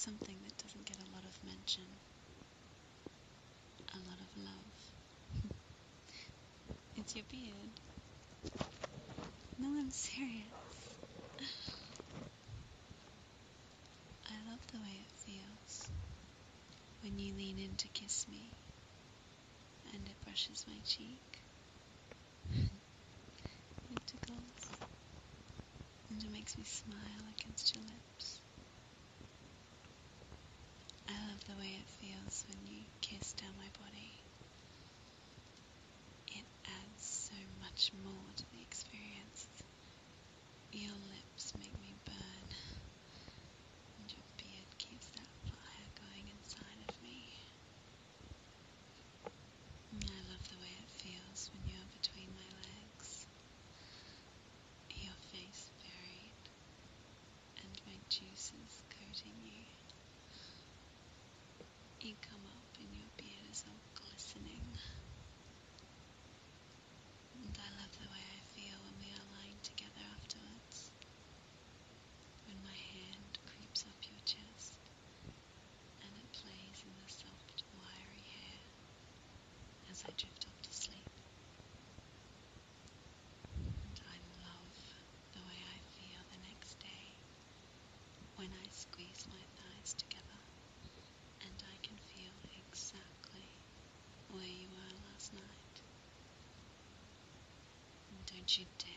something that doesn't get a lot of mention, a lot of love. It's your beard. No, I'm serious. I love the way it feels when you lean in to kiss me and it brushes my cheek. It tickles and it makes me smile against your lips. I love the way it feels when you kiss down my body. It adds so much more to the experience. Your lips make me burn, and your beard keeps that fire going inside of me. I love the way it feels when you're between my legs, your face buried, and my juices coating you. You come up and your beard is all glistening. And I love the way I feel when we are lying together afterwards. When my hand creeps up your chest and it plays in the soft, wiry hair as I drift off to sleep. And I love the way I feel the next day when I squeeze my thighs together and I can feel exactly where you were last night. And don't you dare